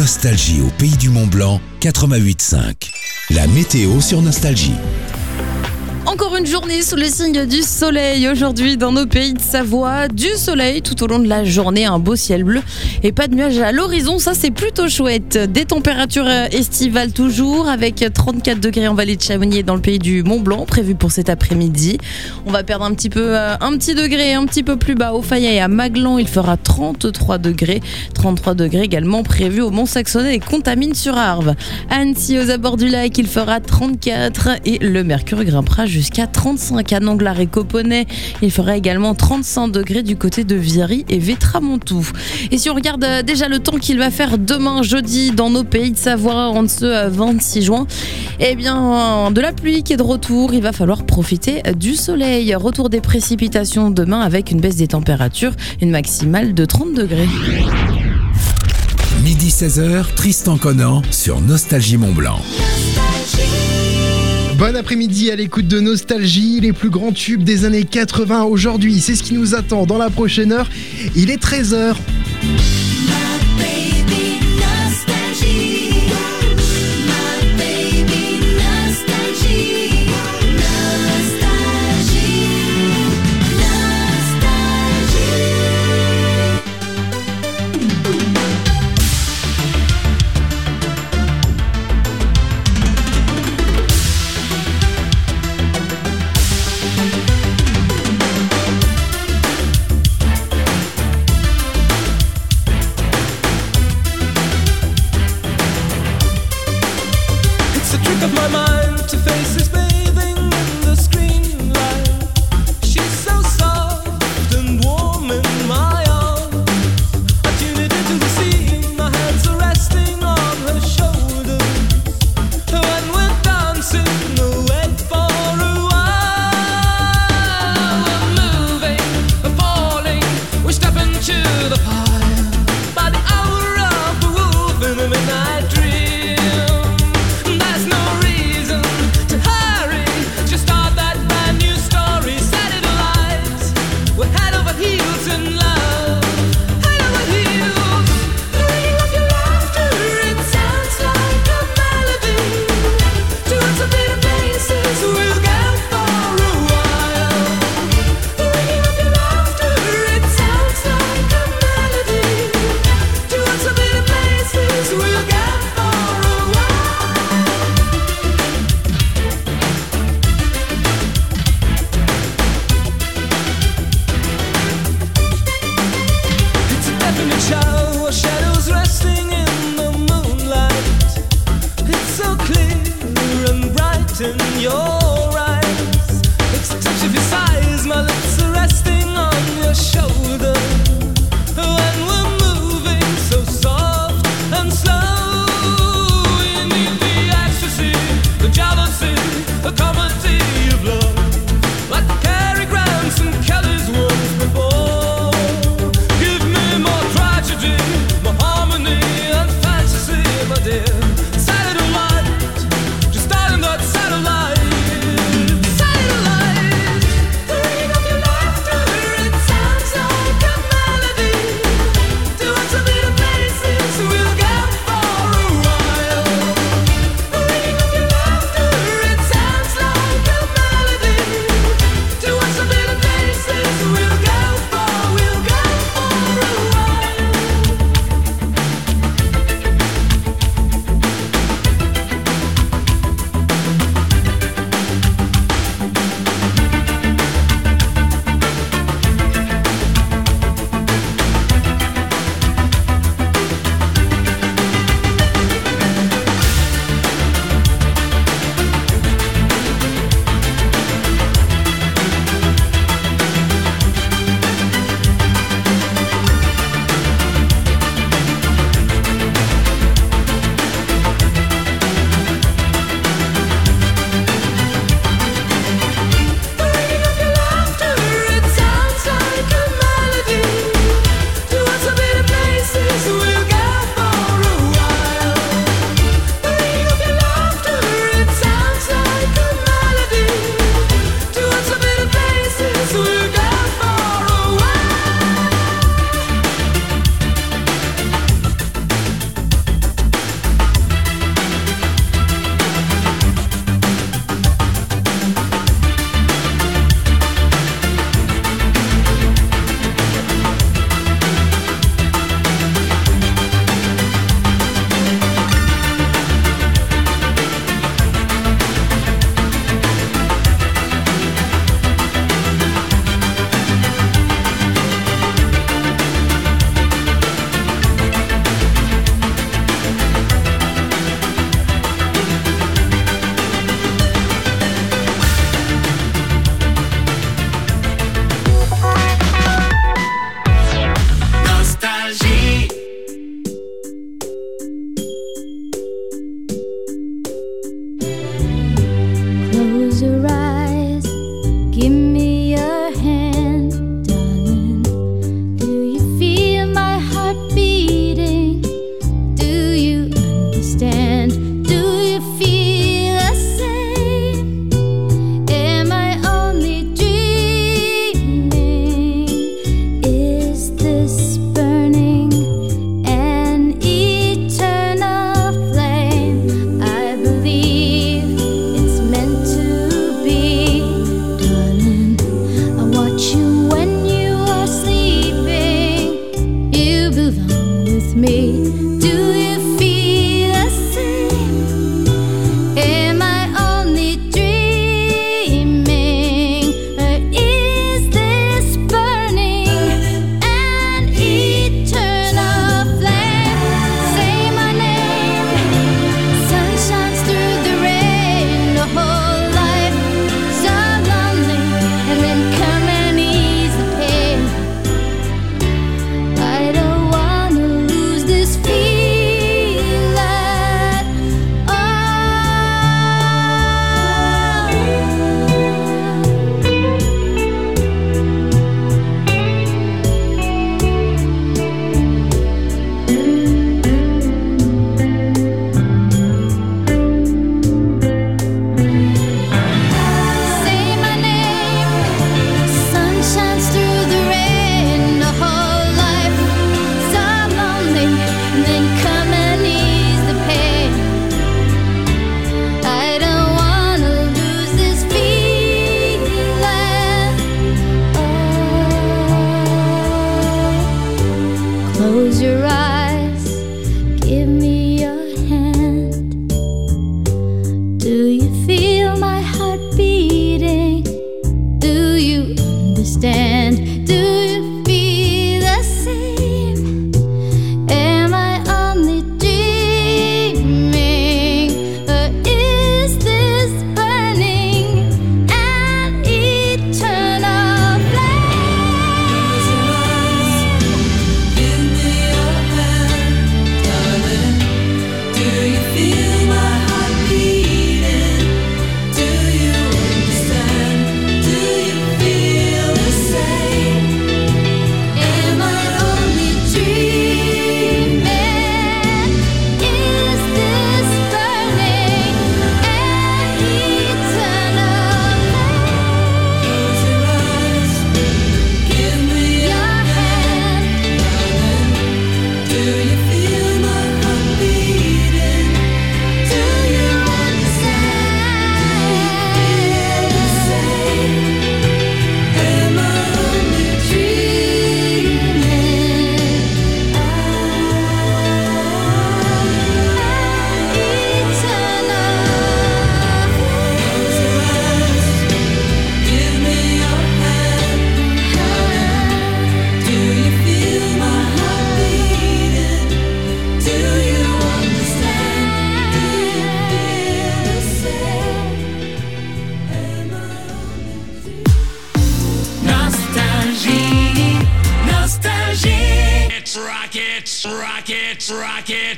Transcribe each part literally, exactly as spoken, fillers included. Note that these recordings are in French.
Nostalgie au pays du Mont-Blanc, quatre-vingt-huit cinq. La météo sur Nostalgie. Encore une journée sous le signe du soleil aujourd'hui dans nos pays de Savoie. Du soleil tout au long de la journée, un beau ciel bleu et pas de nuages à l'horizon, ça c'est plutôt chouette. Des températures estivales toujours avec trente-quatre degrés en vallée de Chamonix et dans le pays du Mont-Blanc prévu pour cet après-midi. On va perdre un petit peu, un petit degré un petit peu plus bas au Fayet et à Maglan, il fera trente-trois degrés. trente-trois degrés également prévus au Mont-Saxonais et Contamine-sur-Arve. À Annecy aux abords du lac, il fera trente-quatre et le mercure grimpera jusqu'à trente-cinq à Nanglars et Coponnet. Il fera également trente-cinq degrés du côté de Viry et Vétramontou. Et si on regarde déjà le temps qu'il va faire demain jeudi dans nos pays de Savoie en ce vingt-six juin, eh bien de la pluie qui est de retour, il va falloir profiter du soleil. Retour des précipitations demain avec une baisse des températures, une maximale de trente degrés. Midi seize heures, Tristan Conan sur Nostalgie Mont-Blanc. Bon après-midi à l'écoute de Nostalgie, les plus grands tubes des années quatre-vingts aujourd'hui, c'est ce qui nous attend dans la prochaine heure. Il est treize heures. Midnight dream. There's no reason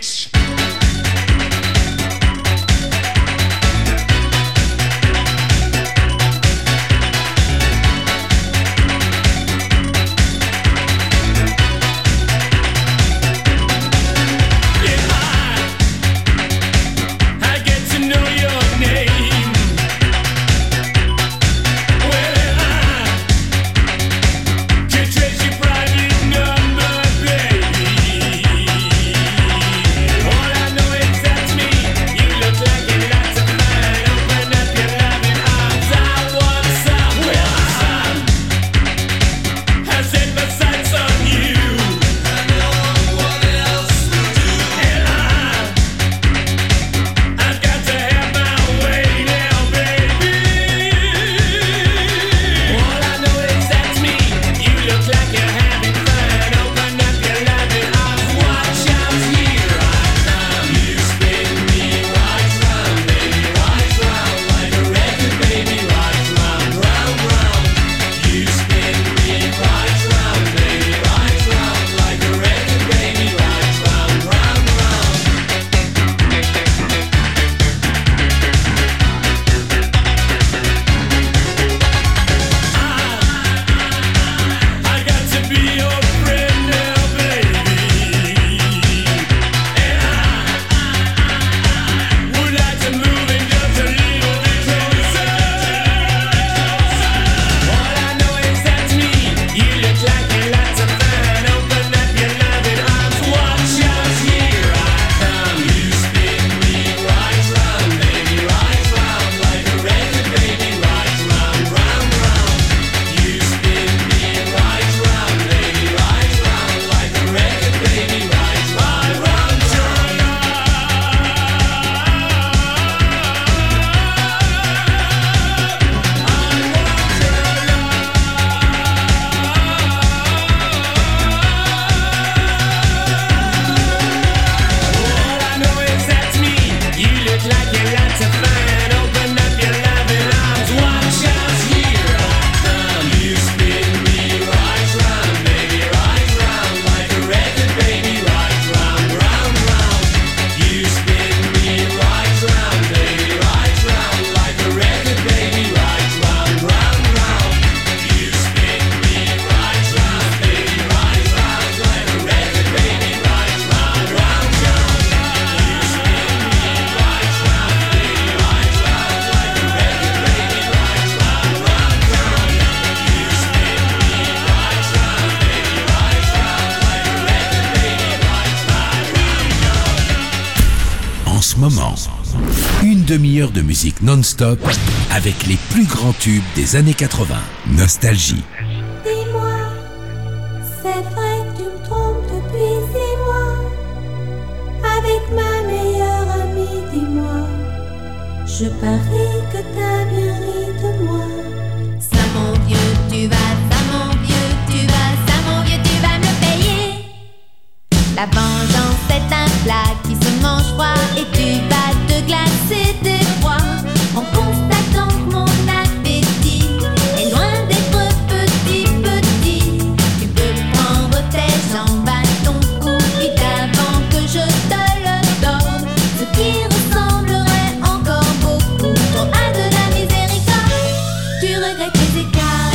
mix. Moment. Une demi-heure de musique non-stop avec les plus grands tubes des années quatre-vingts. Nostalgie. Dis-moi, c'est vrai que tu me trompes depuis six mois. Avec ma meilleure amie, dis-moi, je parie que t'as bien ri de moi. Ça mon vieux, tu vas, ça mon vieux, tu vas, ça mon vieux, tu vas me payer. La vengeance est un plat qui se mange froid et tu vas te glacer d'effroi en constatant que mon appétit est loin d'être petit, petit. Tu peux prendre tes jambes à ton cou vite avant que je te le donne, ce qui ressemblerait encore beaucoup trop à de la miséricorde. Tu regrettes tes écarts,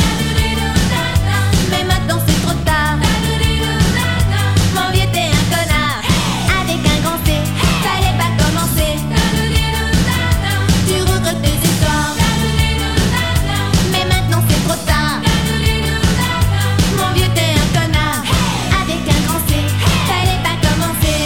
mais maintenant c'est trop tard. Mon vieux, t'es un connard avec un grand C, fallait pas commencer. Tu regrettes tes histoires, mais maintenant c'est trop tard. Mon vieux, t'es un connard avec un grand C, fallait pas commencer.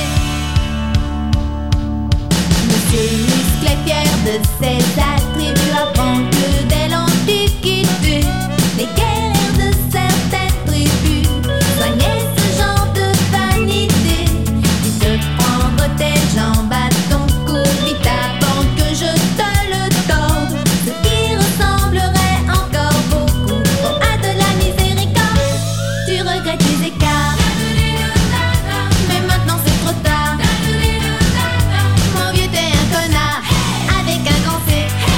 Monsieur Muscle est fier de ses attributs, apprend que dès l'Antiquité les guerriers de certaines tribus soignaient ce genre de vanité. Tu peux prendre tes jambes à ton cou vite avant que je te le torde, ce qui ressemblerait encore beaucoup trop à de la miséricorde. Tu regrettes tes écarts, mais maintenant c'est trop tard. Mon vieux, t'es un connard avec un grand C,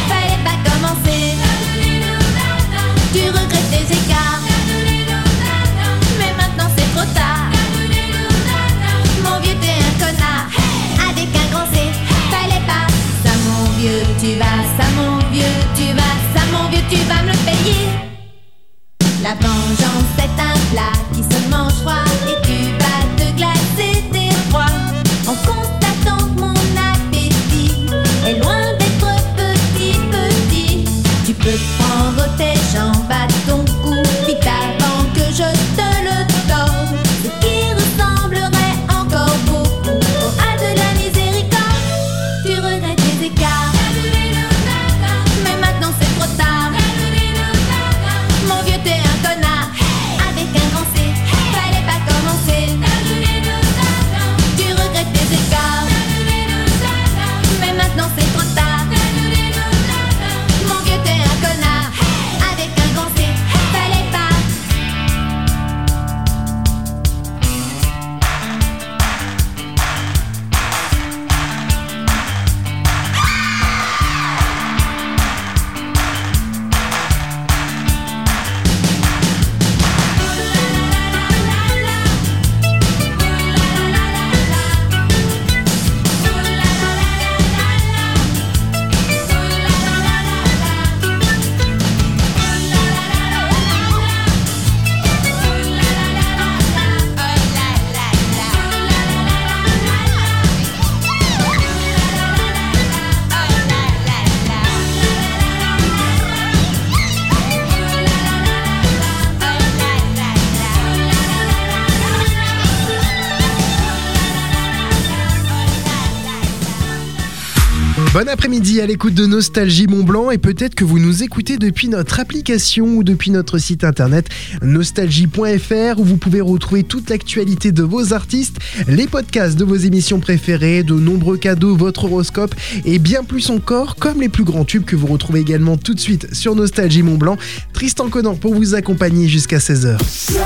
Bon après-midi à l'écoute de Nostalgie Mont-Blanc et peut-être que vous nous écoutez depuis notre application ou depuis notre site internet nostalgie point f r où vous pouvez retrouver toute l'actualité de vos artistes, les podcasts de vos émissions préférées, de nombreux cadeaux, votre horoscope et bien plus encore comme les plus grands tubes que vous retrouvez également tout de suite sur Nostalgie Mont-Blanc. Tristan Conan pour vous accompagner jusqu'à seize heures.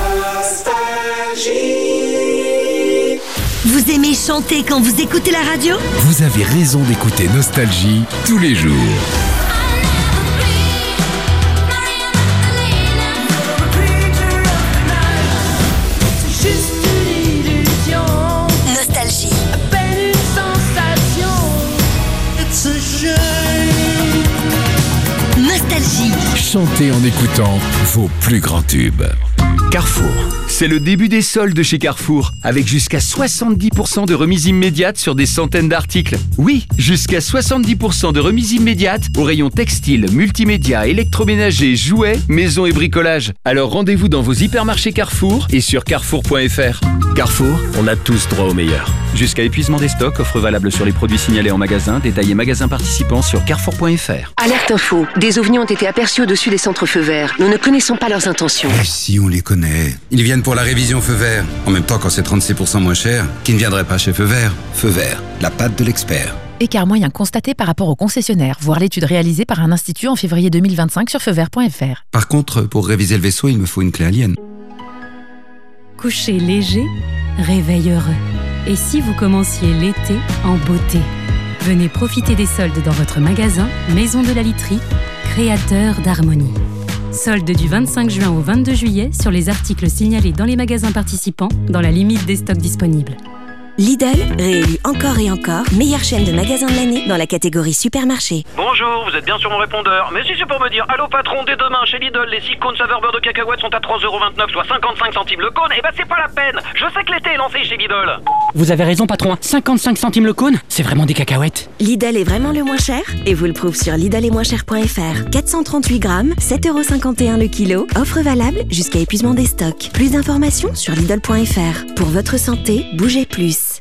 Vous aimez chanter quand vous écoutez la radio ? Vous avez raison d'écouter Nostalgie tous les jours. Nostalgie. Nostalgie. Chantez en écoutant vos plus grands tubes. Carrefour, c'est le début des soldes chez Carrefour, avec jusqu'à soixante-dix pour cent de remise immédiate sur des centaines d'articles. Oui, jusqu'à soixante-dix pour cent de remise immédiate au rayon textile, multimédia, électroménager, jouets, maison et bricolage. Alors rendez-vous dans vos hypermarchés Carrefour et sur carrefour point f r. Carrefour, on a tous droit au meilleur. Jusqu'à épuisement des stocks, offre valable sur les produits signalés en magasin, détaillés magasins participants sur carrefour point f r. Alerte info, des ovnis ont été aperçus au-dessus des centres feux verts. Nous ne connaissons pas leurs intentions. Et si on les connaît ? Ils viennent pour la révision Feu Vert. En même temps, quand c'est trente-six pour cent moins cher, qui ne viendrait pas chez Feu Vert ? Feu Vert, la patte de l'expert. Écart moyen constaté par rapport au concessionnaire, voir l'étude réalisée par un institut en février deux mille vingt-cinq sur feu vert point f r. Par contre, pour réviser le vaisseau, il me faut une clé alien. Coucher léger, réveil heureux. Et si vous commenciez l'été en beauté ? Venez profiter des soldes dans votre magasin Maison de la Literie, créateur d'harmonie. Soldes du vingt-cinq juin au vingt-deux juillet sur les articles signalés dans les magasins participants dans la limite des stocks disponibles. Lidl, réélu encore et encore, meilleure chaîne de magasins de l'année dans la catégorie supermarché. Bonjour, vous êtes bien sur mon répondeur. Mais si c'est pour me dire, allô patron, dès demain chez Lidl, les six cônes saveur beurre de cacahuète sont à trois euros vingt-neuf, soit cinquante-cinq centimes le cône, et bah c'est pas la peine. Je sais que l'été est lancé chez Lidl. Vous avez raison patron, cinquante-cinq centimes le cône, c'est vraiment des cacahuètes. Lidl est vraiment le moins cher et vous le prouve sur lidl est moins cher point f r. quatre cent trente-huit grammes, sept euros cinquante et un le kilo. Offre valable jusqu'à épuisement des stocks. Plus d'informations sur lidl point f r. Pour votre santé, bougez plus.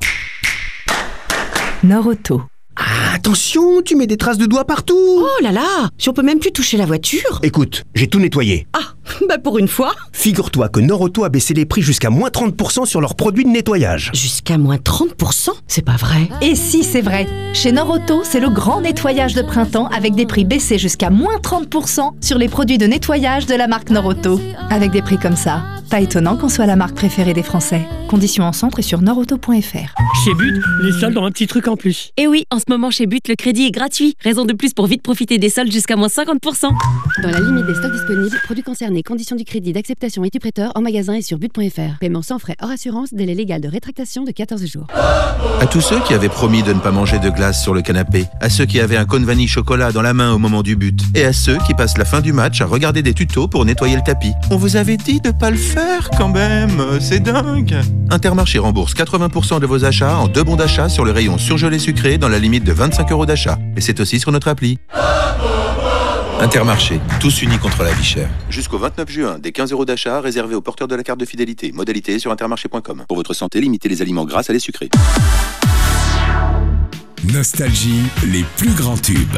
Nord-Auto. Ah, attention, tu mets des traces de doigts partout. Oh là là, si on peut même plus toucher la voiture. Écoute, j'ai tout nettoyé. Ah, bah pour une fois. Figure-toi que Nord-Auto a baissé les prix jusqu'à moins trente pour cent sur leurs produits de nettoyage. Jusqu'à moins trente pour cent ? C'est pas vrai. Et si, c'est vrai. Chez Nord-Auto, c'est le grand nettoyage de printemps avec des prix baissés jusqu'à moins trente pour cent sur les produits de nettoyage de la marque Nord-Auto. Avec des prix comme ça, pas étonnant qu'on soit la marque préférée des Français. Conditions en centre et sur nord auto point f r. Chez But, les soldes ont un petit truc en plus. Et oui, en ce moment chez But, le crédit est gratuit. Raison de plus pour vite profiter des soldes jusqu'à moins cinquante pour cent. Dans la limite des stocks disponibles, produits concernés, conditions du crédit, d'acceptation et du prêteur en magasin et sur but point f r. Paiement sans frais hors assurance, délai légal de rétractation de quatorze jours. À tous ceux qui avaient promis de ne pas manger de glace sur le canapé, à ceux qui avaient un cône vanille chocolat dans la main au moment du but, et à ceux qui passent la fin du match à regarder des tutos pour nettoyer le tapis. On vous avait dit de pas le faire quand même, c'est dingue. Intermarché rembourse quatre-vingts pour cent de vos achats en deux bons d'achat sur le rayon surgelé sucré dans la limite de vingt-cinq euros d'achat. Et c'est aussi sur notre appli. Intermarché, tous unis contre la vie chère. Jusqu'au vingt-neuf juin, des quinze euros d'achat réservés aux porteurs de la carte de fidélité. Modalité sur intermarché point com. Pour votre santé, limitez les aliments gras à les sucrés. Nostalgie, les plus grands tubes.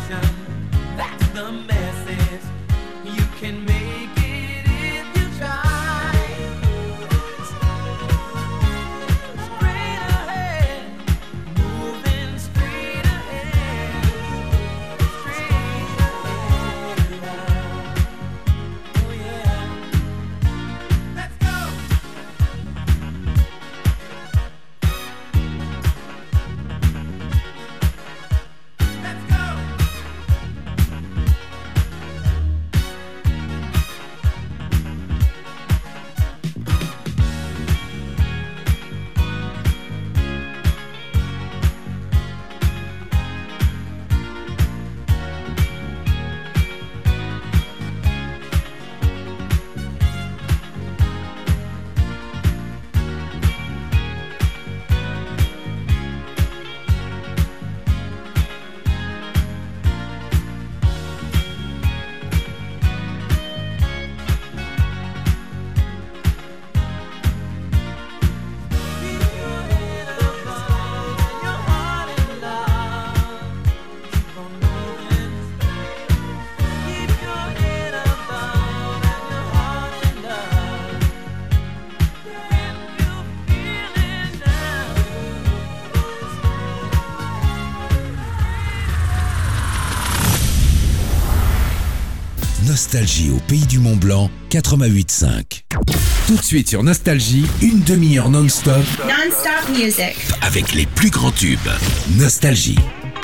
Nostalgie au pays du Mont Blanc, quatre-vingt-huit cinq. Tout de suite sur Nostalgie, une demi-heure non-stop. Non-stop music. Avec les plus grands tubes. Nostalgie.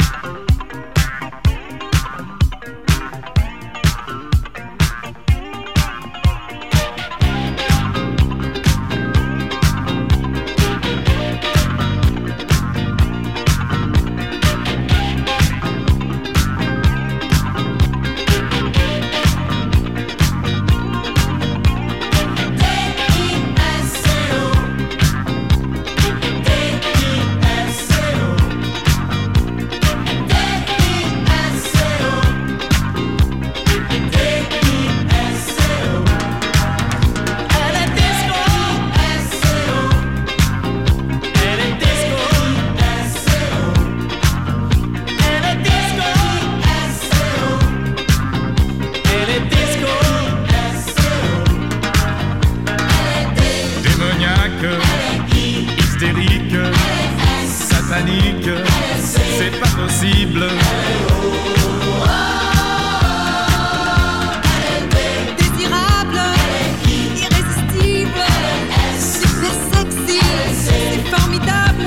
C'est pas possible. Désirable, irrésistible, super sexy, c'est formidable.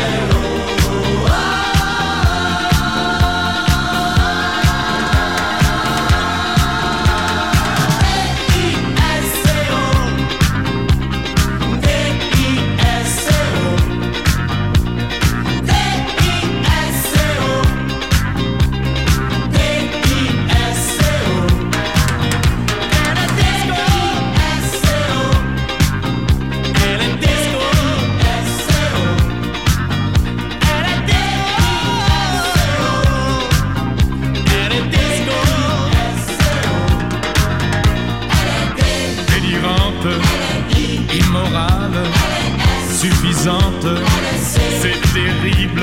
Immorale, suffisante, c'est terrible.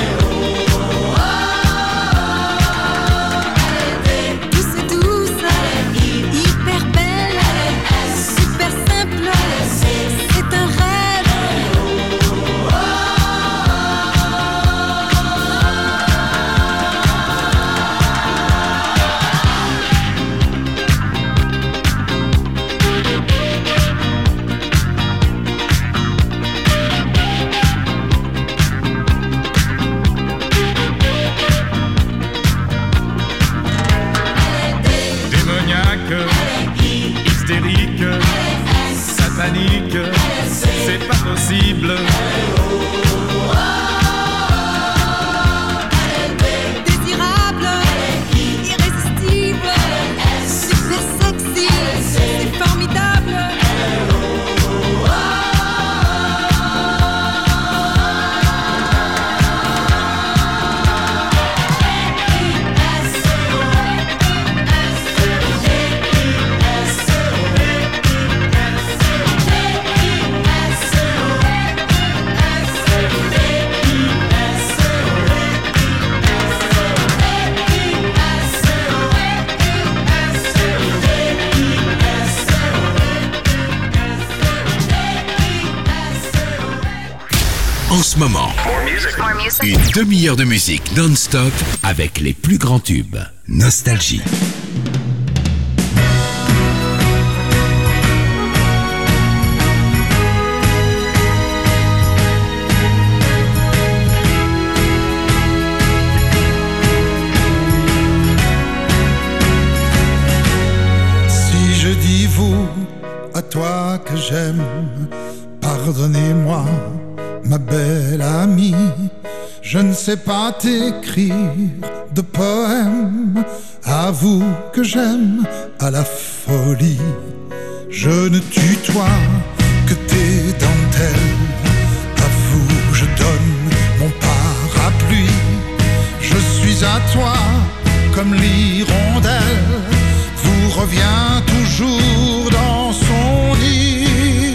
Douce et douce, hyper belle, super simple, c'est un rêve. moment. Une demi-heure de musique non-stop avec les plus grands tubes. Nostalgie. Si je dis vous, à toi que j'aime, pardonnez-moi, ma belle amie, je ne sais pas t'écrire de poèmes. Avoue que j'aime à la folie. Je ne tutoie que tes dentelles. Avoue, je donne mon parapluie. Je suis à toi comme l'hirondelle. Vous revient toujours dans son nid.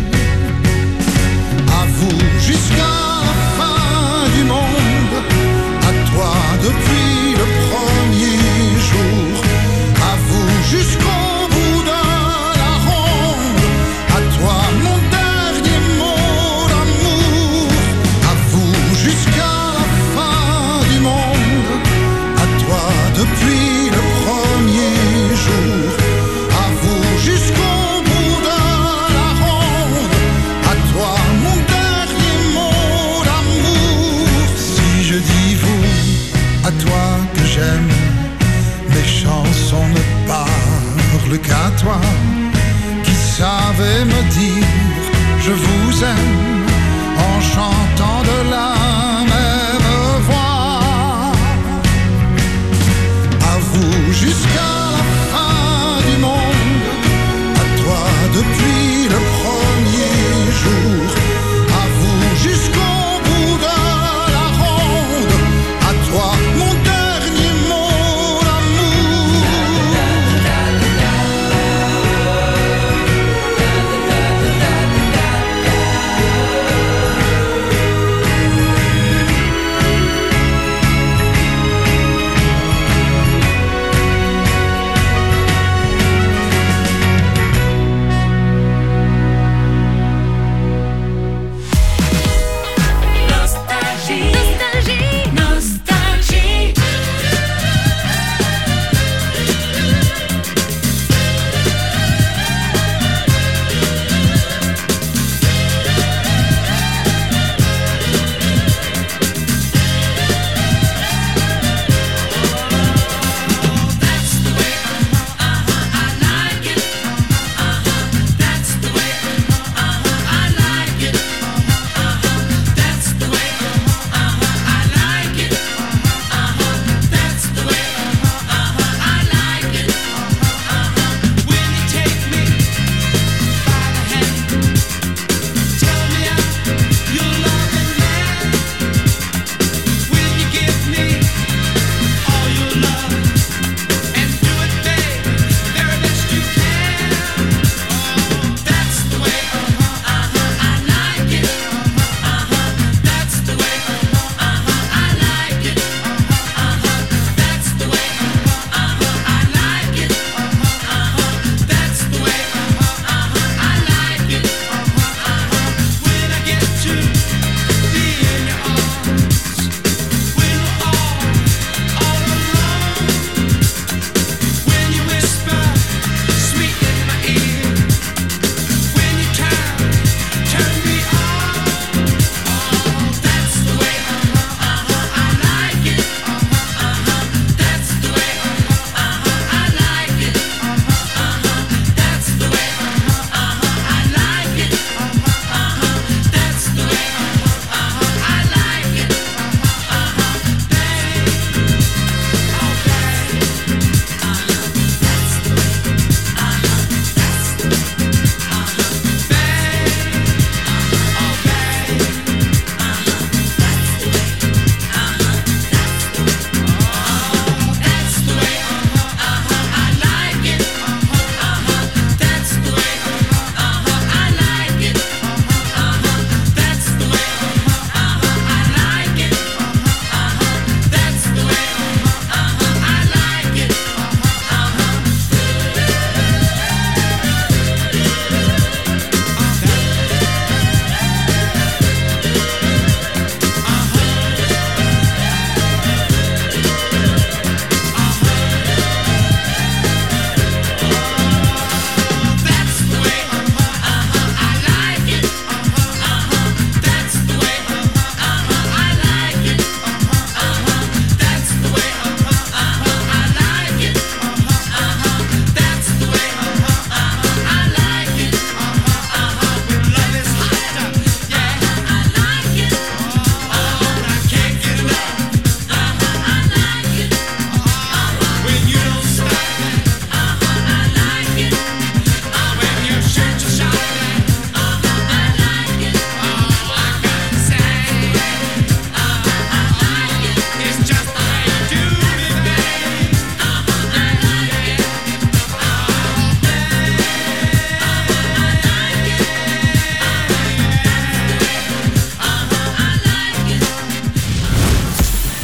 À vous jusqu'à la fin du monde, à toi depuis le premier jour, à vous jusqu'au bout de la ronde, à toi mon dernier mot d'amour, à vous jusqu'à la fin du monde, à toi depuis le premier jour, à vous jusqu'au bout de la ronde, à toi mon dernier mot d'amour. Si je dis vous, à toi que j'aime, mes chansons ne parlent qu'à toi, qui savais me dire je vous aime en chantant de la même voix. À vous jusqu'à la fin du monde, à toi depuis le premier jour, à vous jusqu'au bout de la ronde, à toi mon dernier mot d'amour.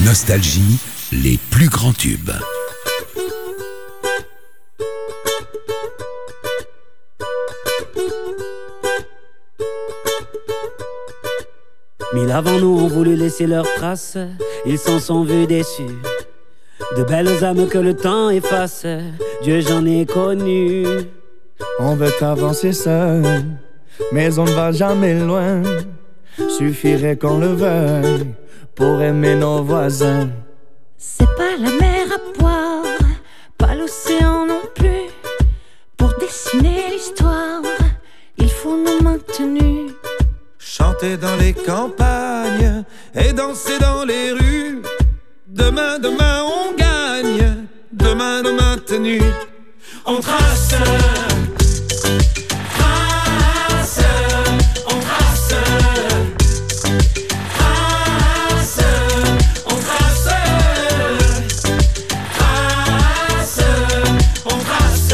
Nostalgie, les plus grands tubes. Mille avant nous ont voulu laisser leurs traces, ils s'en sont vus déçus. De belles âmes que le temps efface, Dieu j'en ai connu. On veut avancer seul, mais on ne va jamais loin. Suffirait qu'on le veuille pour aimer nos voisins. C'est pas la mer à boire, pas l'océan non plus. Pour dessiner l'histoire, il faut nous maintenir. Chanter dans les campagnes et danser dans les rues. Demain, demain on gagne, demain nos maintenus. On trace, trace, on trace, trace, on trace, trace, on trace,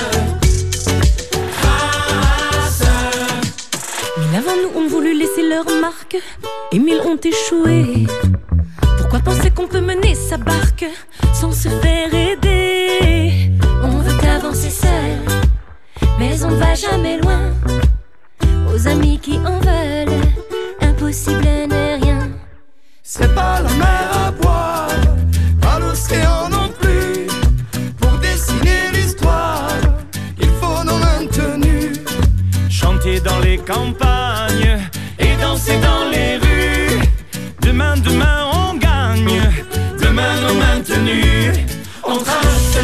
trace. Mille avant nous ont voulu laisser leur marque et mille ont échoué. Pourquoi penser qu'on peut mener sa barque sans se faire aider? On veut avancer seul, mais on ne va jamais loin. Aux amis qui en veulent, impossible n'est rien. C'est pas la mer à boire, pas l'océan non plus. Pour dessiner l'histoire, il faut nos maintenus. Chanter dans les campagnes et danser dans les rues. Demain, demain on gagne, demain nos maintenus. On trace,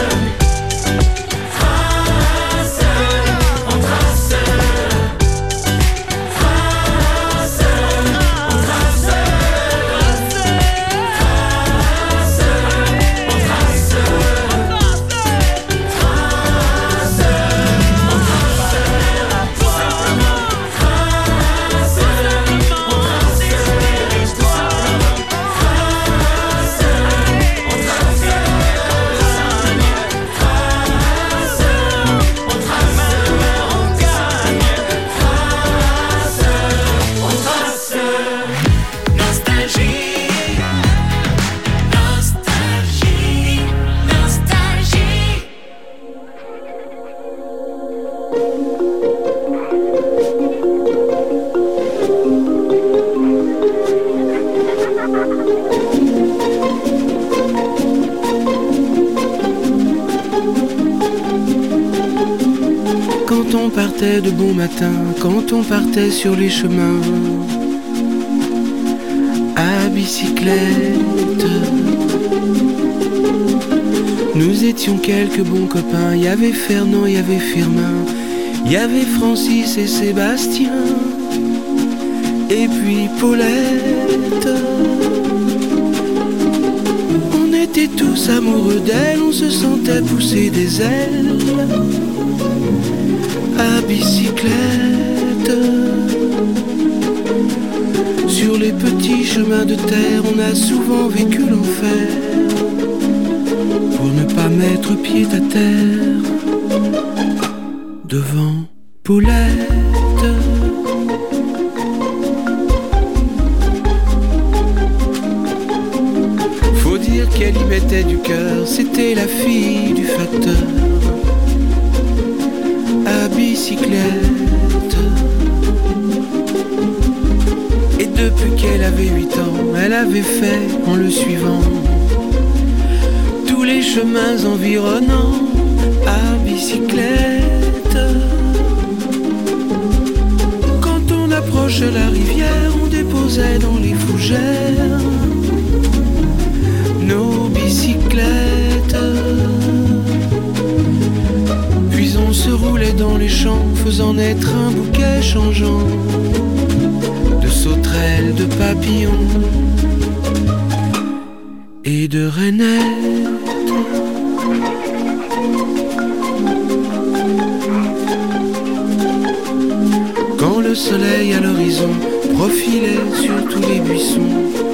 trace, on trace, trace, on trace, trace, on trace, Quand on partait de bon matin, quand on partait sur les chemins à bicyclette, nous étions quelques bons copains. Il y avait Fernand, il y avait Firmin, il y avait Francis et Sébastien, et puis Paulette. On était tous amoureux d'elle, on se sentait pousser des ailes à bicyclette. Sur les petits chemins de terre, on a souvent vécu l'enfer pour ne pas mettre pied à terre devant Paulette. Faut dire qu'elle y mettait du cœur, c'était la fille du facteur à bicyclette. Et depuis qu'elle avait huit ans, elle avait fait, en le suivant, tous les chemins environnants à bicyclette. Quand on approchait la rivière, on déposait dans les fougères nos bicyclettes. Puis on se roulait dans les champs, faisant naître un bouquet changeant de sauterelles, de papillons et de rainettes. Quand le soleil à l'horizon profilait sur tous les buissons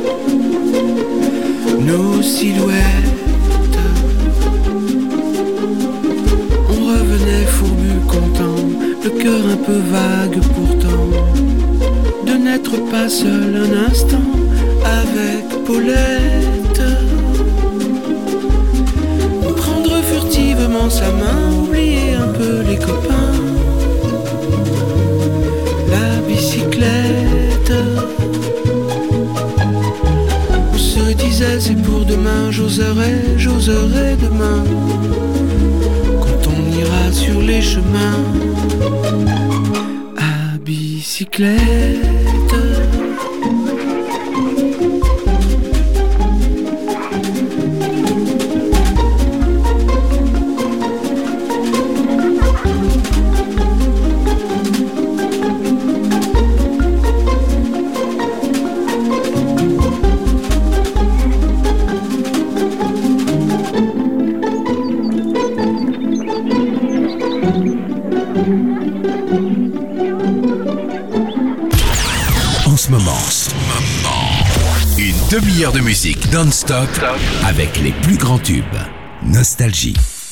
nos silhouettes, on revenait fourbu, content, le cœur un peu vague pourtant, de n'être pas seul un instant avec Paulette. Prendre furtivement sa main, oublier un peu les copains. La bicyclette. On se disait c'est pour demain, j'oserai, j'oserai demain. Quand on ira sur les chemins à bicyclette. En ce moment, une demi-heure de musique non-stop avec les plus grands tubes. Nostalgie.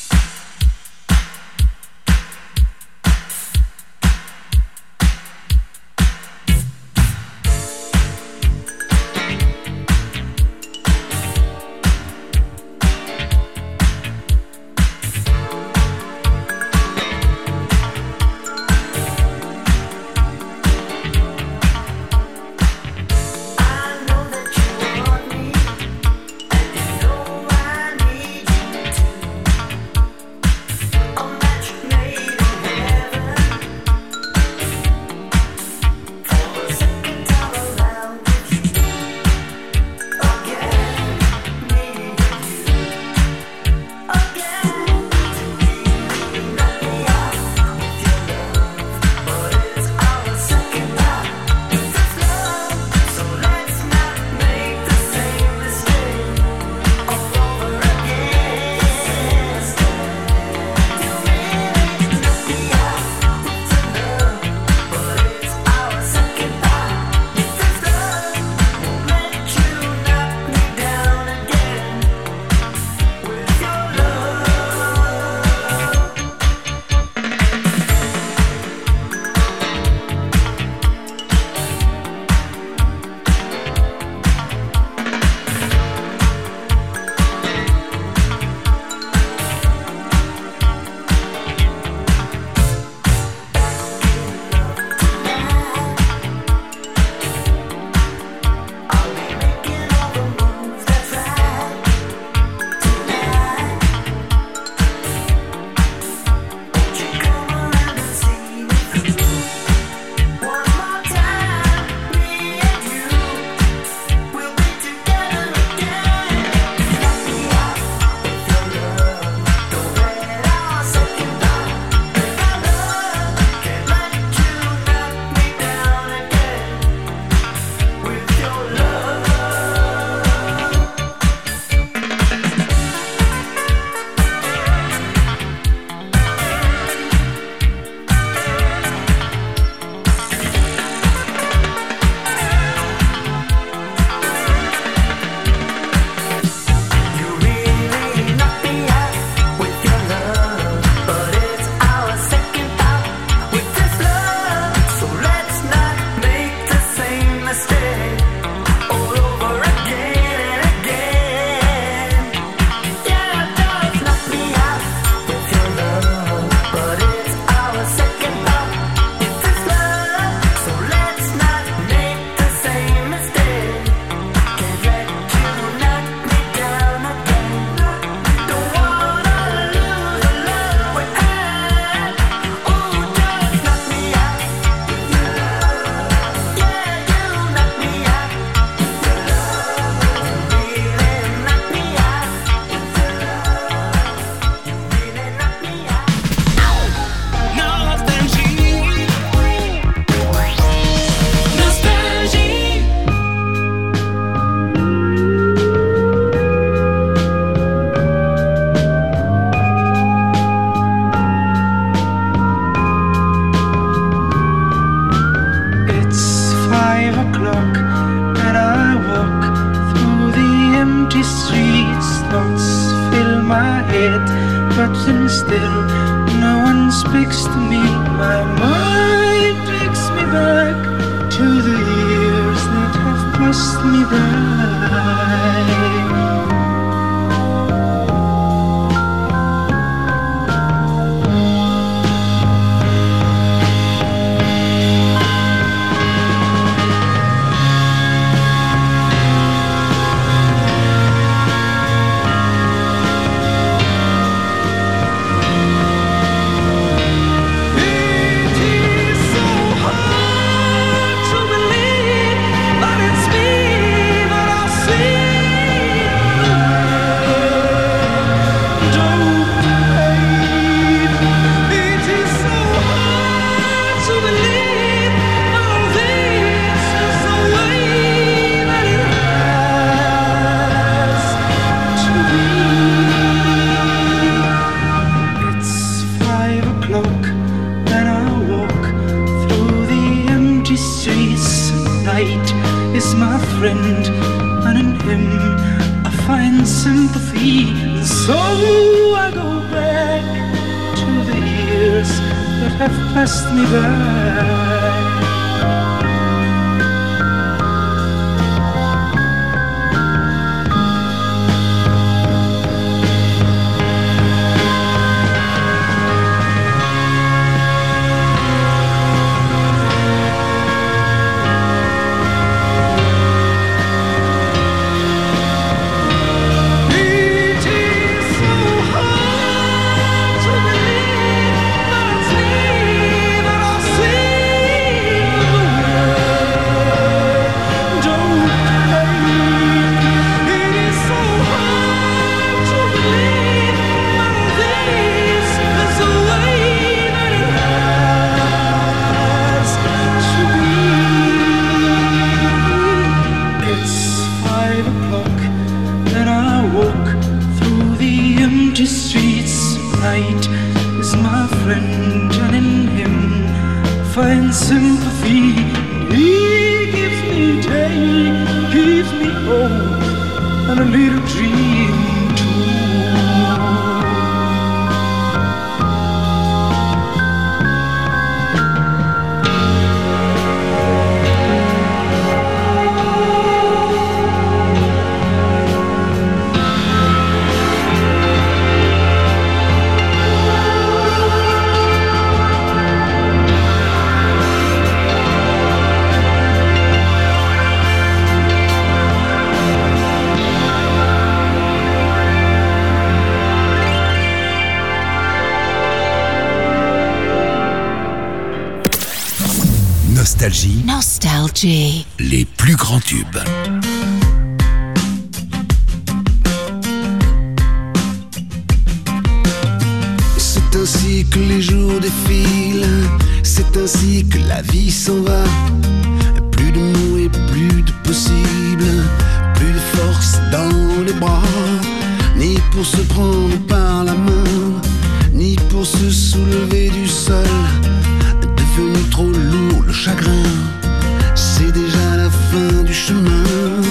still no one speaks to me. My mind takes me back to the years that have passed me by. Passed me by. Nostalgie. Nostalgie. Les plus grands tubes. C'est ainsi que les jours défilent, c'est ainsi que la vie s'en va. Plus de mots et plus de possible, plus de force dans les bras, ni pour se prendre par la main, ni pour se soulever du sol. Devenu trop lourd le chagrin, c'est déjà la fin du chemin.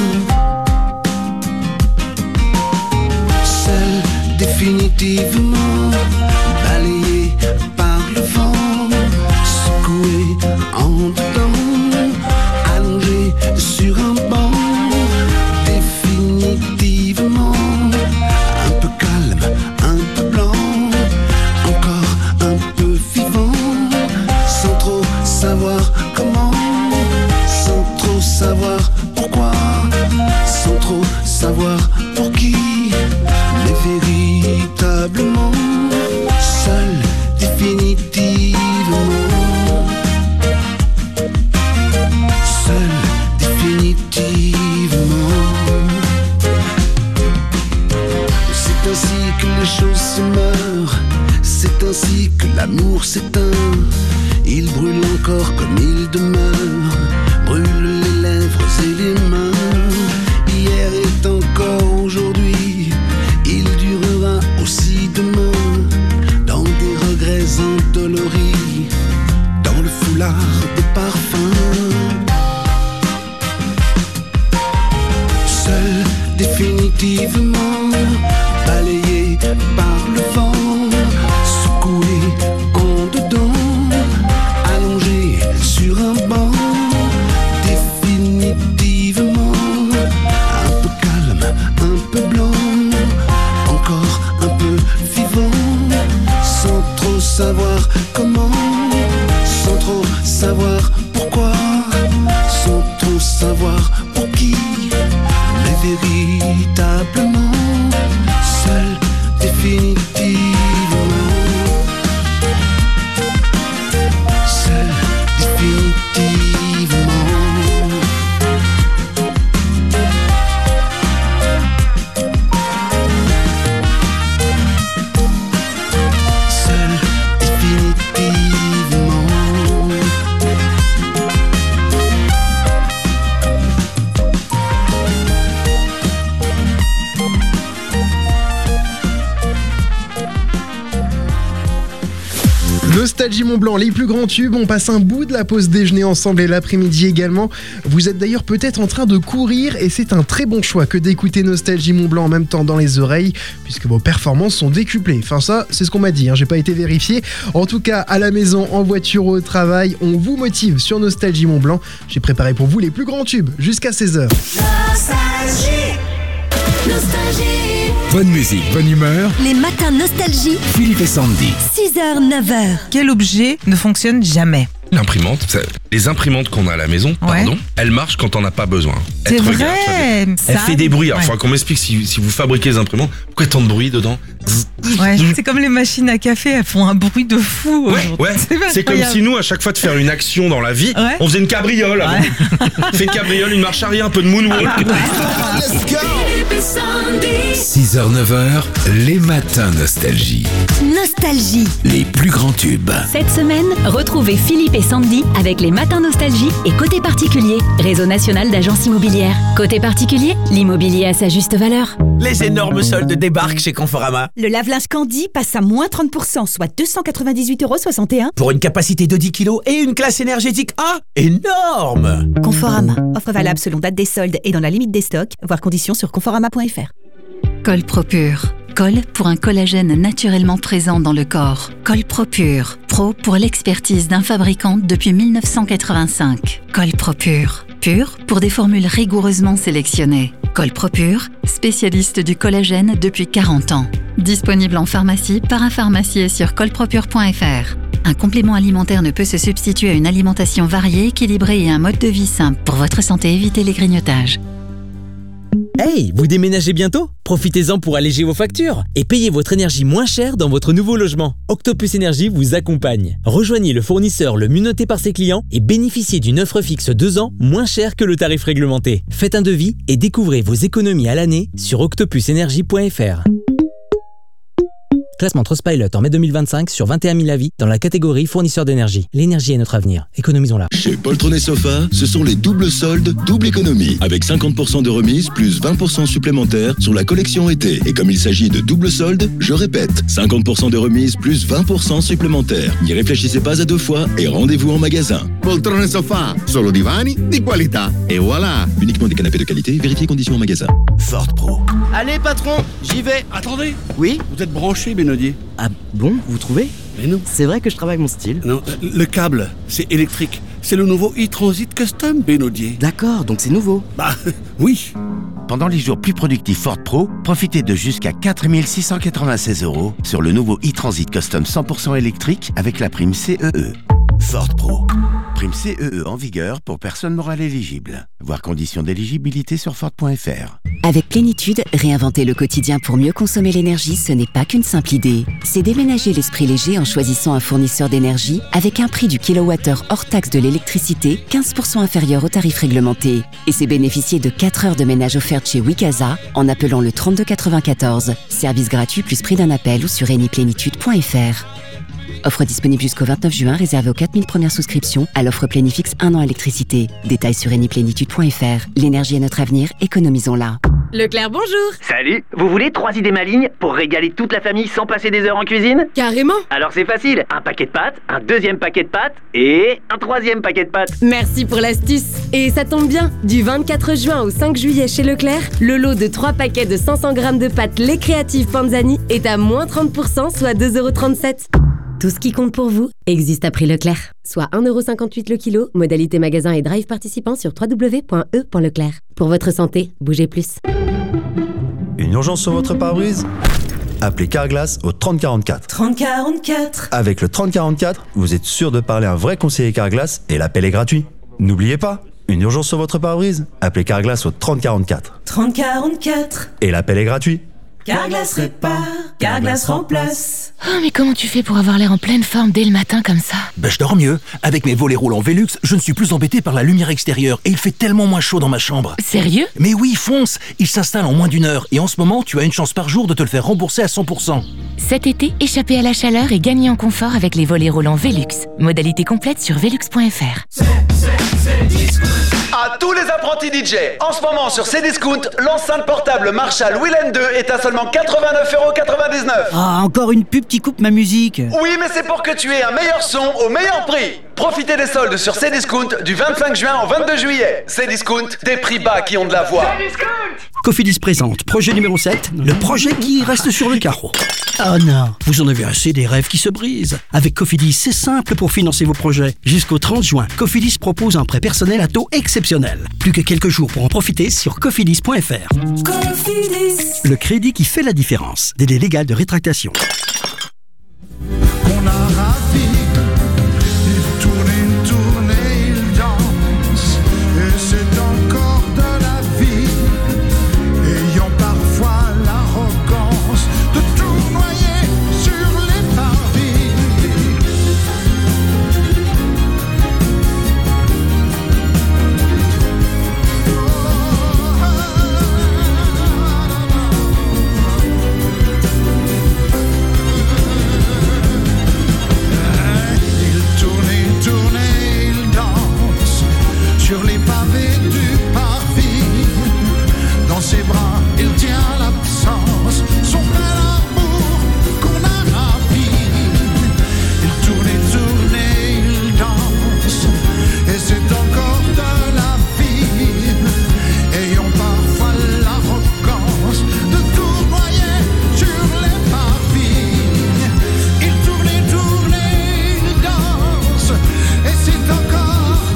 Seul définitivement balayé par le vent, secoué en dedans, allongé sur un banc. Définitivement un peu calme, un peu blanc, encore un peu vivant. Sans trop savoir comment, sans trop savoir pourquoi, sans trop savoir pour qui, mais véritablement seul, définitivement. Seul, définitivement. C'est ainsi que les choses se meurent, c'est ainsi que l'amour s'éteint. Il brûle encore comme il demeure, brûle les lèvres et les mains. Hier est encore aujourd'hui, il durera aussi demain. Dans des regrets endoloris, dans le foulard de parfum. Seul, définitivement, balayé par le vent, secoué en dedans, allongé sur un banc. savoir comment, sans trop savoir pourquoi, sans tout savoir pour qui, mais véritablement seul, définitivement seul, définitivement. Nostalgie Mont Blanc, les plus grands tubes, on passe un bout de la pause déjeuner ensemble et l'après-midi également. Vous êtes d'ailleurs peut-être en train de courir et c'est un très bon choix que d'écouter Nostalgie Mont Blanc en même temps dans les oreilles puisque vos performances sont décuplées. Enfin ça, c'est ce qu'on m'a dit, hein, j'ai pas été vérifié. En tout cas, à la maison, en voiture ou au travail, on vous motive sur Nostalgie Mont Blanc. J'ai préparé pour vous les plus grands tubes jusqu'à seize heures. Nostalgie, nostalgie. Bonne musique, bonne humeur. Les matins nostalgie. Philippe et Sandy. six heures, neuf heures. Quel objet ne fonctionne jamais ? L'imprimante, ça- les imprimantes qu'on a à la maison, pardon, elles marchent quand on n'a pas besoin. C'est Elle te vrai, regarde, tu vois. ça Elle fait des bruits. Alors, il ouais. faudra qu'on m'explique si, si vous fabriquez les imprimantes, pourquoi il y a tant de bruit dedans. Ouais, c'est comme les machines à café, elles font un bruit de fou. Ouais, ouais. C'est comme si nous, à chaque fois de faire une action dans la vie, Ouais. on faisait une cabriole. avant. Fait une cabriole, une marche arrière, un peu de moonwalk. six heures, neuf heures, les matins nostalgie. Nostalgie. Les plus grands tubes. Cette semaine, retrouvez Philippe et Sandy avec les Matins Nostalgie et Côté Particulier, réseau national d'agences immobilières. Côté Particulier, l'immobilier à sa juste valeur. Les énormes soldes débarquent chez Conforama. Le lave-linge Candy passe à moins trente pour cent, soit deux cent quatre-vingt-dix-huit euros soixante et un. Pour une capacité de dix kilos et une classe énergétique A, énorme! Conforama. Offre valable selon date des soldes et dans la limite des stocks. Voir conditions sur conforama point f r. Col Propure. Col pour un collagène naturellement présent dans le corps. Col Propure. Pro pour l'expertise d'un fabricant depuis mille neuf cent quatre-vingt-cinq. Col Propure. Pur pour des formules rigoureusement sélectionnées. Col Propure, spécialiste du collagène depuis quarante ans. Disponible en pharmacie, parapharmacie et sur colpropure point f r. Un complément alimentaire ne peut se substituer à une alimentation variée, équilibrée et un mode de vie simple. Pour votre santé, évitez les grignotages. Hey, vous déménagez bientôt ? Profitez-en pour alléger vos factures et payez votre énergie moins cher dans votre nouveau logement. Octopus Énergie vous accompagne. Rejoignez le fournisseur le mieux noté par ses clients et bénéficiez d'une offre fixe deux ans moins chère que le tarif réglementé. Faites un devis et découvrez vos économies à l'année sur octopus énergie point f r. Classement Trustpilot en mai deux mille vingt-cinq sur vingt et un mille avis dans la catégorie fournisseur d'énergie. L'énergie est notre avenir. Économisons-la. Chez Poltron et Sofa, ce sont les doubles soldes, double économie. Avec cinquante pour cent de remise plus vingt pour cent supplémentaires sur la collection été. Et comme il s'agit de double soldes, je répète, cinquante pour cent de remise plus vingt pour cent supplémentaires. N'y réfléchissez pas à deux fois et rendez-vous en magasin. Poltron e Sofa, solo divani di qualità. Et voilà. Uniquement des canapés de qualité, vérifiez conditions en magasin. Ford Pro. Allez patron, j'y vais. Attendez. Oui, vous êtes branché Benodier. Ah bon, vous trouvez? Mais non. C'est vrai que je travaille avec mon style. Non, le câble, c'est électrique. C'est le nouveau e-Transit Custom Benodier. D'accord, donc c'est nouveau. Bah, oui. Pendant les jours plus productifs Ford Pro, profitez de jusqu'à quatre mille six cent quatre-vingt-seize euros sur le nouveau e-Transit Custom cent pour cent électrique avec la prime C E E. Ford Pro. Prime C E E en vigueur pour personnes morales éligibles. Voir conditions d'éligibilité sur Ford point f r. Avec Plénitude, réinventer le quotidien pour mieux consommer l'énergie, ce n'est pas qu'une simple idée. C'est déménager l'esprit léger en choisissant un fournisseur d'énergie avec un prix du kilowattheure hors taxe de l'électricité quinze pour cent inférieur au tarif réglementé. Et c'est bénéficier de quatre heures de ménage offertes chez Wikaza en appelant le trente-deux quatre-vingt-quatorze. Service gratuit plus prix d'un appel ou sur eni plénitude point f r. Offre disponible jusqu'au vingt-neuf juin, réservée aux quatre mille premières souscriptions à l'offre Plénifix un an électricité. Détails sur eni plénitude point f r. L'énergie est notre avenir, économisons-la. Leclerc, bonjour. Salut, vous voulez trois idées malignes pour régaler toute la famille sans passer des heures en cuisine? Carrément. Alors c'est facile, un paquet de pâtes, un deuxième paquet de pâtes et un troisième paquet de pâtes. Merci pour l'astuce. Et ça tombe bien, du vingt-quatre juin au cinq juillet chez Leclerc, le lot de trois paquets de cinq cents grammes de pâtes Les Créatives Panzani est à moins trente pour cent, soit deux euros trente-sept. Tout ce qui compte pour vous existe à prix Leclerc, soit un euro cinquante-huit le kilo, modalité magasin et drive participant sur w w w point e point leclerc. Pour votre santé, bougez plus. Une urgence sur votre pare-brise ? appelez Carglass au trente quarante-quatre. trente quarante-quatre. Avec le trente quarante-quatre, vous êtes sûr de parler à un vrai conseiller Carglass et l'appel est gratuit. N'oubliez pas, une urgence sur votre pare-brise, appelez Carglass au trente quarante-quatre. trente quarante-quatre. Et l'appel est gratuit. Carglass répare, Carglass remplace. Oh, mais comment tu fais pour avoir l'air en pleine forme dès le matin comme ça? Ben, je dors mieux. Avec mes volets roulants Velux, je ne suis plus embêté par la lumière extérieure et il fait tellement moins chaud dans ma chambre. Sérieux? Mais oui, fonce. Il s'installe en moins d'une heure et en ce moment, tu as une chance par jour de te le faire rembourser à cent pour cent. Cet été, échappez à la chaleur et gagnez en confort avec les volets roulants Velux. Modalité complète sur velux point f r. À tous les apprentis D J, en ce moment sur Cdiscount, l'enceinte portable Marshall Willen deux est à seulement quatre-vingt-neuf euros quatre-vingt-dix-neuf. Ah, encore une pub qui coupe ma musique. Oui, mais c'est pour que tu aies un meilleur son au meilleur prix. Profitez des soldes sur Cdiscount du vingt-cinq juin au vingt-deux juillet. Cdiscount, des prix bas qui ont de la voix. Cofidis présente projet numéro sept, le projet qui reste sur le carreau. Oh non, vous en avez assez des rêves qui se brisent. Avec Cofidis, c'est simple pour financer vos projets. Jusqu'au trente juin, Cofidis propose un prêt personnel à taux exceptionnel. Plus que quelques jours pour en profiter sur cofidis point f r. Cofidis, le crédit qui fait la différence. Délai légal de rétractation. On a ravi, il tourne une tournée, il danse, et c'est encore de la vie, ayant parfois l'arrogance de tout noyer sur les parvis. Sur les pavés du parvis, dans ses bras, il tient l'absence, son bel amour qu'on a ravi. Il tourne et tourne et il danse, et c'est encore de la vie, ayant parfois l'arrogance de tournoyer sur les parvis. Il tourne et tourne et il danse, et c'est encore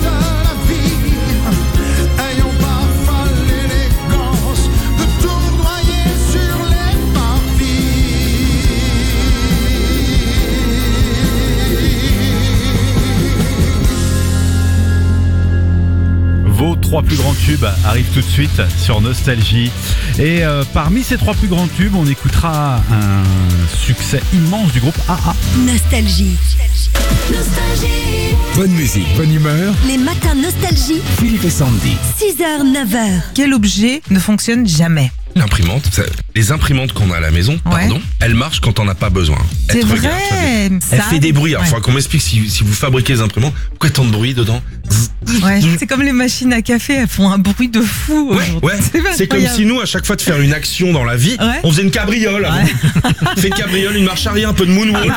Vos trois plus grands tubes arrivent tout de suite sur Nostalgie. Et euh, parmi ces trois plus grands tubes, on écoutera un succès immense du groupe A A. Nostalgie. Nostalgie. Bonne musique, bonne humeur. Les matins Nostalgie. Philippe et Sandy. six heures, neuf heures. Quel objet ne fonctionne jamais? L'imprimante, ça- les imprimantes qu'on a à la maison, pardon, elles marchent quand on n'a pas besoin. C'est Elles te vrai, regardent, tu vois. ça Elle fait des bruits. Il ouais. faudra qu'on m'explique si, si vous fabriquez les imprimantes, pourquoi tant de bruit dedans? Ouais, c'est comme les machines à café, elles font un bruit de fou. Ouais, ouais. C'est comme incroyable. si nous, à chaque fois de faire une action dans la vie, Ouais. on faisait une cabriole. avant. Fait une cabriole, une marche arrière, un peu de moonwalk.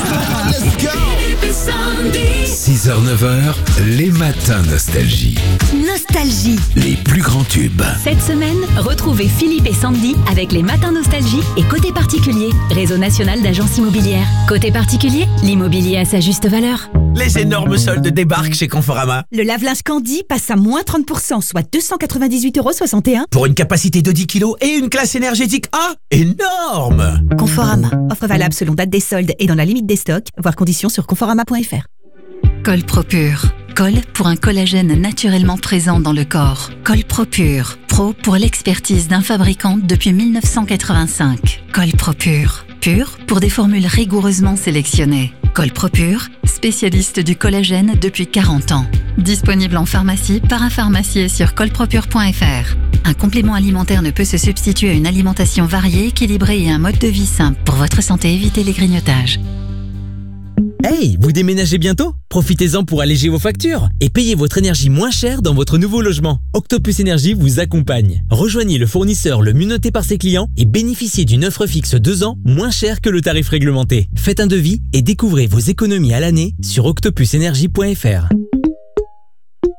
six heures, neuf heures, les matins Nostalgie. Nostalgie. Les plus grands tubes. Cette semaine, retrouvez Philippe et Sandy avec les Matins Nostalgie et Côté Particulier, réseau national d'agences immobilières. Côté Particulier, l'immobilier à sa juste valeur. Les énormes soldes débarquent chez Conforama. Le lave-linge Candy passe à moins trente pour cent, soit deux cent quatre-vingt-dix-huit euros soixante et un. Pour une capacité de dix kilos et une classe énergétique A, énorme! Conforama. Offre valable selon date des soldes et dans la limite des stocks. Voir conditions sur conforama point f r. Col Propure. Col pour un collagène naturellement présent dans le corps. Col Propure. Pro pour l'expertise d'un fabricant depuis mille neuf cent quatre-vingt-cinq. Col Propure. Pur pour des formules rigoureusement sélectionnées. Col Propure, spécialiste du collagène depuis quarante ans. Disponible en pharmacie, parapharmacie et sur colpropure point f r. Un complément alimentaire ne peut se substituer à une alimentation variée, équilibrée et un mode de vie simple. Pour votre santé, évitez les grignotages. Hey, vous déménagez bientôt? Profitez-en pour alléger vos factures et payez votre énergie moins cher dans votre nouveau logement. Octopus Énergie vous accompagne. Rejoignez le fournisseur le mieux noté par ses clients et bénéficiez d'une offre fixe deux ans moins chère que le tarif réglementé. Faites un devis et découvrez vos économies à l'année sur octopus énergie point f r.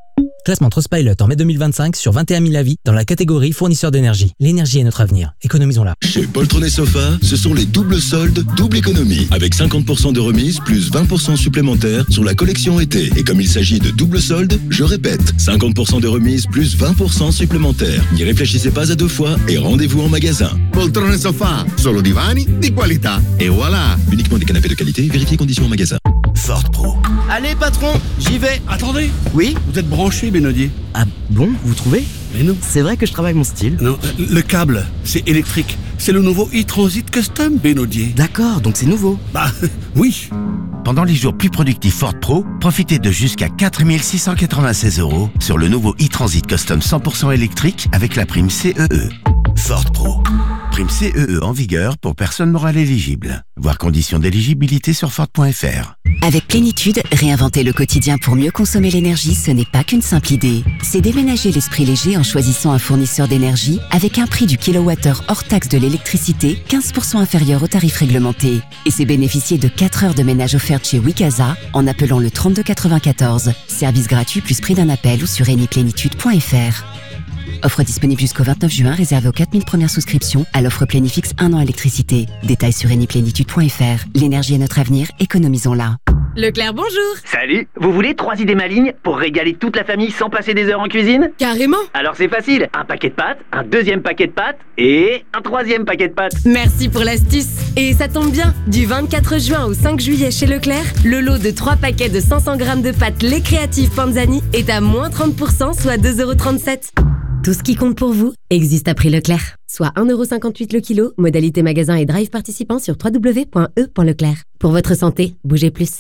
Classement Trustpilot en mai deux mille vingt-cinq sur vingt et un mille avis dans la catégorie fournisseur d'énergie. L'énergie est notre avenir. Économisons-la. Chez Poltron et Sofa, ce sont les doubles soldes, double économie. Avec cinquante pour cent de remise plus vingt pour cent supplémentaires sur la collection été. Et comme il s'agit de double soldes, je répète, cinquante pour cent de remise plus vingt pour cent supplémentaires. N'y réfléchissez pas à deux fois et rendez-vous en magasin. Poltron et Sofa, solo divani di qualità. Et voilà. Uniquement des canapés de qualité, vérifiez conditions en magasin. Ford Pro. Allez patron, j'y vais. Attendez. Oui. Vous êtes branché, Benodier. Ah bon, vous trouvez? Mais non. C'est vrai que je travaille mon style. Non, le câble, c'est électrique. C'est le nouveau e-Transit Custom, Benodier. D'accord, donc c'est nouveau. Bah, oui. Pendant les jours plus productifs Ford Pro, profitez de jusqu'à quatre mille six cent quatre-vingt-seize euros sur le nouveau e-Transit Custom cent pour cent électrique avec la prime C E E. Ford Pro. Prime C E E en vigueur pour personnes morales éligibles. Voir conditions d'éligibilité sur Ford point F R. Avec Plénitude, réinventer le quotidien pour mieux consommer l'énergie, ce n'est pas qu'une simple idée. C'est déménager l'esprit léger en choisissant un fournisseur d'énergie avec un prix du kilowattheure hors taxe de l'électricité quinze pour cent inférieur au tarif réglementé. Et c'est bénéficier de quatre heures de ménage offertes chez Wikaza en appelant le trente-deux quatre-vingt-quatorze. Service gratuit plus prix d'un appel ou sur eniplénitude point F R. Offre disponible jusqu'au vingt-neuf juin, réservée aux quatre mille premières souscriptions à l'offre Plénifix un an électricité. Détails sur eniplénitude point F R. L'énergie est notre avenir, économisons-la. Leclerc, bonjour. Salut, vous voulez trois idées malignes pour régaler toute la famille sans passer des heures en cuisine? Carrément. Alors c'est facile, un paquet de pâtes, un deuxième paquet de pâtes et un troisième paquet de pâtes. Merci pour l'astuce. Et ça tombe bien, du vingt-quatre juin au cinq juillet chez Leclerc, le lot de trois paquets de cinq cents grammes de pâtes Les Créatives Panzani est à moins trente pour cent, soit deux euros trente-sept. Tout ce qui compte pour vous existe à prix Leclerc. Soit un euro cinquante-huit le kilo, modalité magasin et drive participant sur w w w point e point leclerc. Pour votre santé, bougez plus.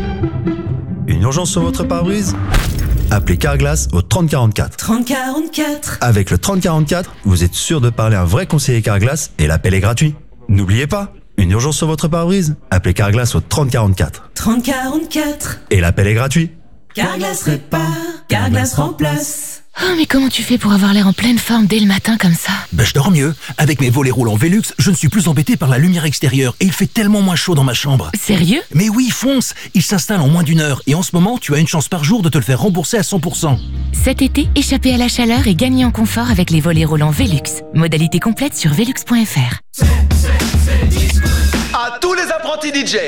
Une urgence sur votre pare-brise? Appelez Carglass au trente quarante-quatre. trente quarante-quatre. Avec le trente quarante-quatre, vous êtes sûr de parler à un vrai conseiller Carglass et l'appel est gratuit. N'oubliez pas, une urgence sur votre pare-brise? Appelez Carglass au trente quarante-quatre. trente quarante-quatre. Et l'appel est gratuit. Carglass répare, Carglass remplace. Oh, mais comment tu fais pour avoir l'air en pleine forme dès le matin comme ça? Ben, je dors mieux. Avec mes volets roulants Velux, je ne suis plus embêté par la lumière extérieure et il fait tellement moins chaud dans ma chambre. Sérieux? Mais oui, fonce. Il s'installe en moins d'une heure et en ce moment, tu as une chance par jour de te le faire rembourser à cent pour cent. Cet été, échappez à la chaleur et gagnez en confort avec les volets roulants Velux. Modalité complète sur velux point F R. À tous les apprentis D J,